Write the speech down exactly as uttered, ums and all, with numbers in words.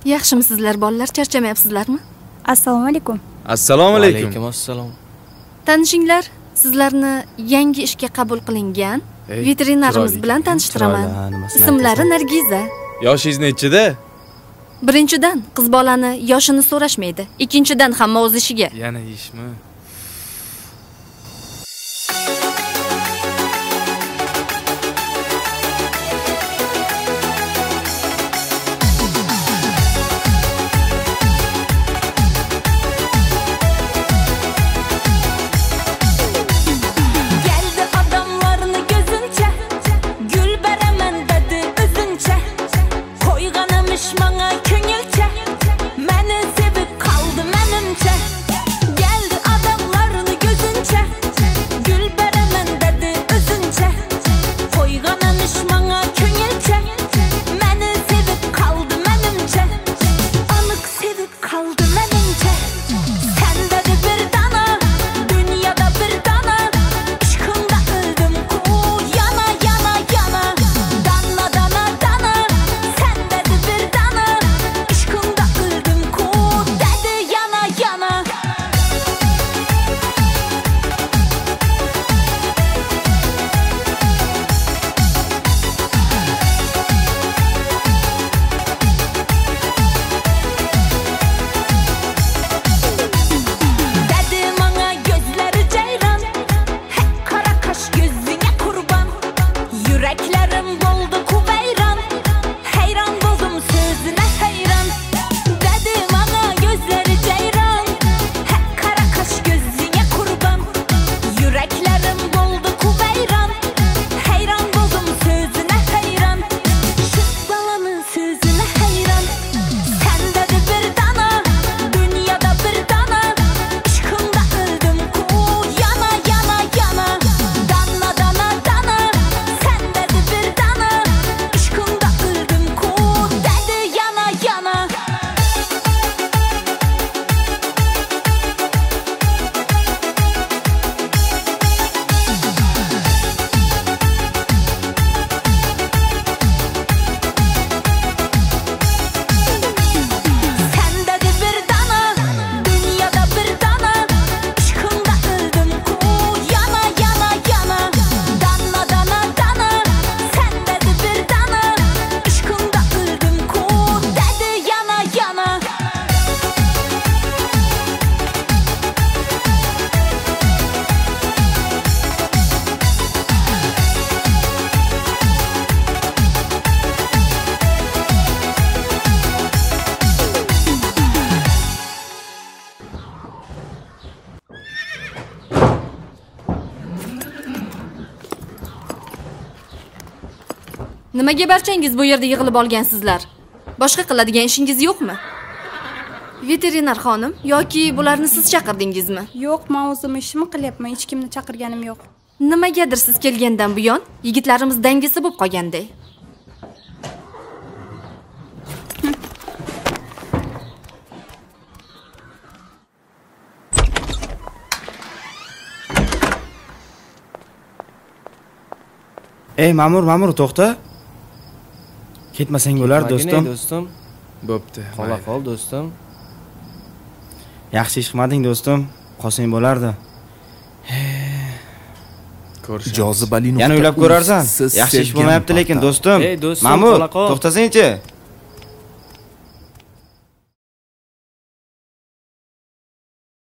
Yaxshimisizlar bolalar, charchamayapsizlarmi? Assalomu alaykum. Assalomu alaykum. Alaykum assalom. Tanishinglar, sizlarni yangi ishga qabul qilingan veterinarimiz bilan tanishtiraman. Ismlari Nargiza. Yoshingiz nechida? Birinchidan, qiz bolani yoshini so'rashmaydi. Ikkinchidan, hamma o'z ishiga. Yana ishmi? Nimaga barchangiz bu yerda yig'ilib olgansizlar? Boshqa qiladigan ishingiz yo'qmi? Veterinar xonim yoki bularni siz chaqirdingizmi? Yo'q, men o'zim ishimni qilyapman, hech kimni chaqirganim yo'q. Nimagadir siz kelgandan buyon yigitlarimiz dangasa bo'lib qolganday. Ey, ma'mur, ma'mur, to'xta. Ketmasang bo'lar, do'stim. Do'stim. Bo'pti. Qola qol, do'stim. Yaxshi ish qilmading, do'stim. Qolsang bo'lardi. Ko'rishamiz. Jozibali nuqta Yana o'ylab ko'rarsan. Yaxshi ish bo'lmayapti lekin, do'stim. Ey, do'stim, Ma'mur, qola qol. to'xtasang-chi.